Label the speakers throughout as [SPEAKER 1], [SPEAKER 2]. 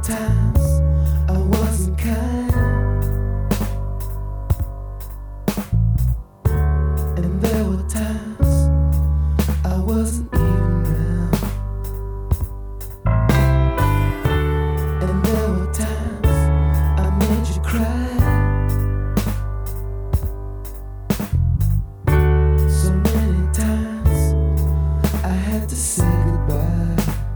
[SPEAKER 1] times I wasn't kind, and there were times I wasn't even round, and there were times I made you cry. So many times I had to say goodbye.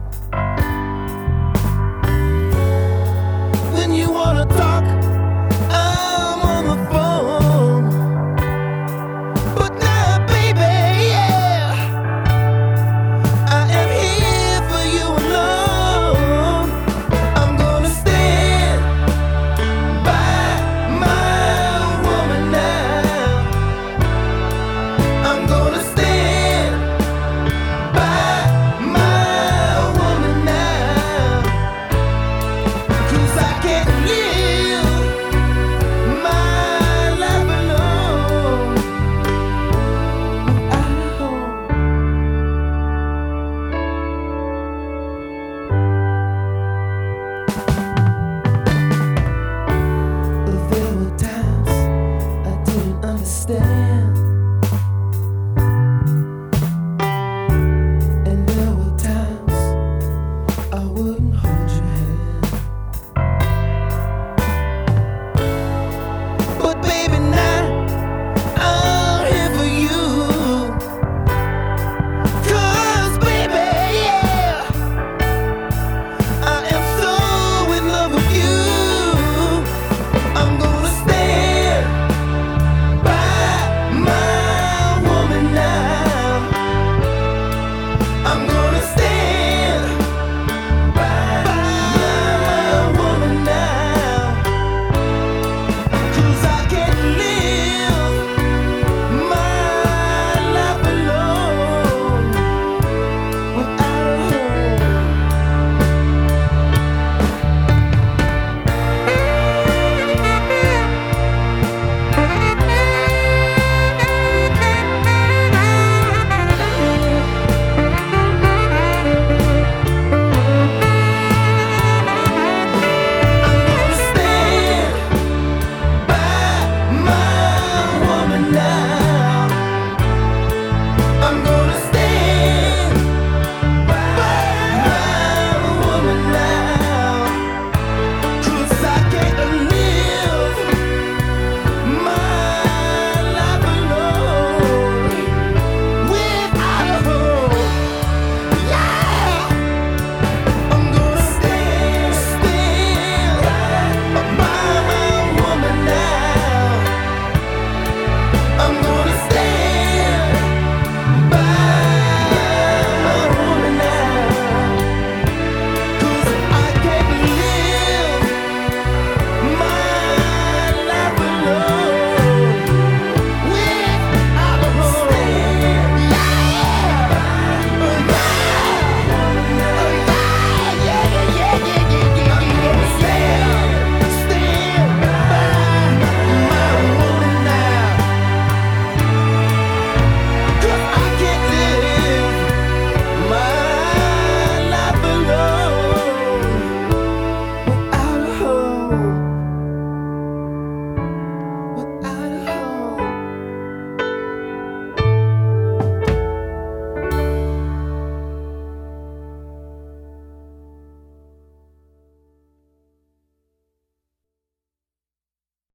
[SPEAKER 1] When you wanna talk, I'm on the phone. But now, baby, yeah, I am here for you alone. I'm gonna stand by my woman now. I'm gonna stand by my woman now. 'Cause I can't live my life alone without a home. There were times I didn't understand, and there were times I would